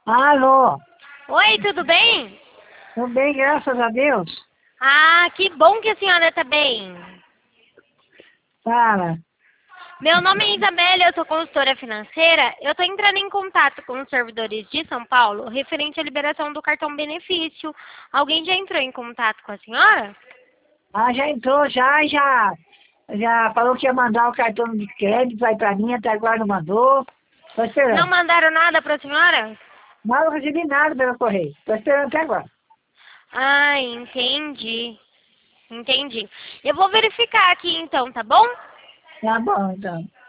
Alô, Oi, tudo bem? tudo bem, graças a Deus. Ah, que bom que a senhora está bem. Fala. Meu nome é Isabela, eu sou consultora financeira. Eu estou entrando em contato com os servidores de São Paulo referente à liberação do cartão benefício. Alguém já entrou em contato com a senhora? Ah, já entrou, já falou que ia mandar o cartão de crédito aí pra mim, até agora não mandou. Tô Não esperando. mandaram nada para a senhora? Mas não recebi nada pelo correio. Tô esperando até agora. Ah, entendi. Entendi. Eu vou verificar aqui então, tá bom? Tá bom, então.